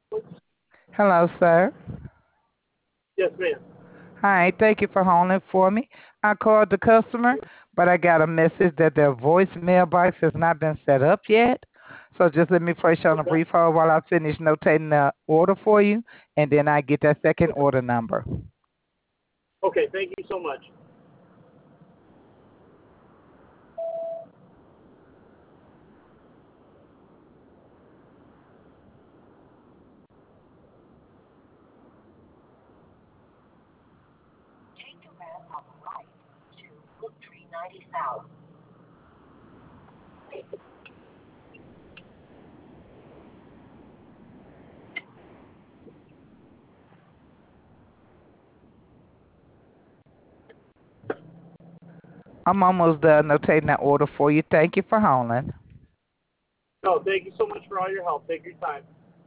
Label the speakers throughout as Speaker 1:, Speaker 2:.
Speaker 1: Hello, sir.
Speaker 2: Yes, ma'am.
Speaker 1: Hi, thank you for holding for me. I called the customer, but I got a message that their voicemail box has not been set up yet. So just let me place you on a
Speaker 2: Okay.
Speaker 1: brief hold while I finish notating the order for you, and then I get that second order number.
Speaker 2: Okay. Thank you so much.
Speaker 3: Take the ramp up right to Brook Tree 90 South.
Speaker 1: I'm almost done notating that order for you. Thank you for holding.
Speaker 2: No, thank you so much for all your help. Take your time.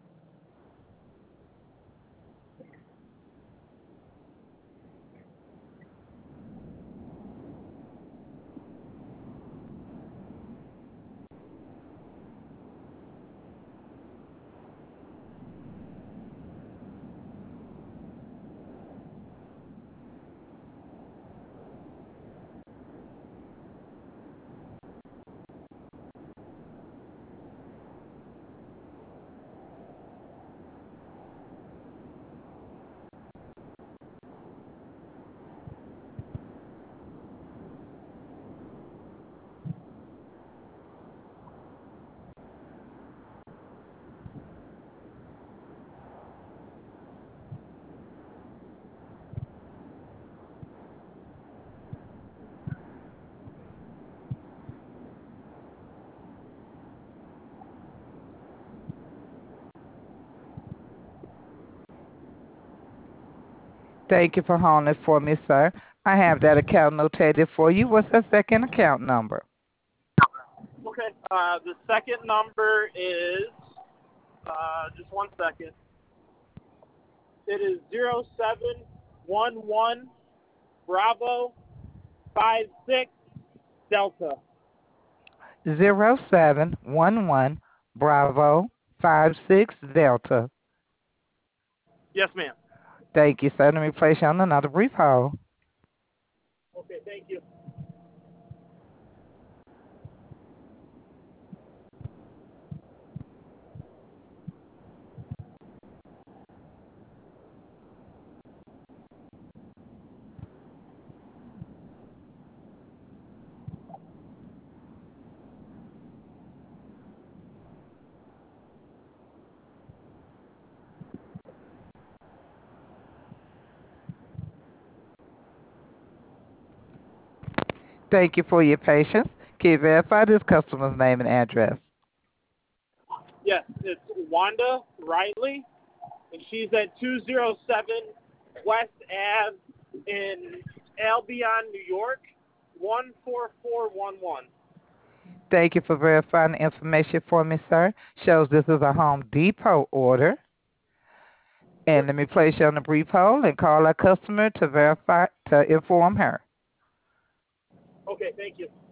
Speaker 1: Thank you for holding for me, sir. I have that account notated for you. What's the second account number?
Speaker 2: Okay. The second number is just one second. It is 0711 Bravo 56 Delta.
Speaker 1: 0711 Bravo 56 Delta.
Speaker 2: Yes, ma'am.
Speaker 1: Thank you, sir. Let me place you on another brief hold.
Speaker 2: Okay. Thank you.
Speaker 1: Thank you for your patience. Can you verify this customer's name and address?
Speaker 2: Yes, it's Wanda Riley, and she's at 207 West Ave in Albion, New York, 14411.
Speaker 1: Thank you for verifying the information for me, sir. Shows this is a Home Depot order. And
Speaker 2: Yep.
Speaker 1: let me place you on a brief hold and call our customer to verify to inform her.
Speaker 2: Okay. Thank you.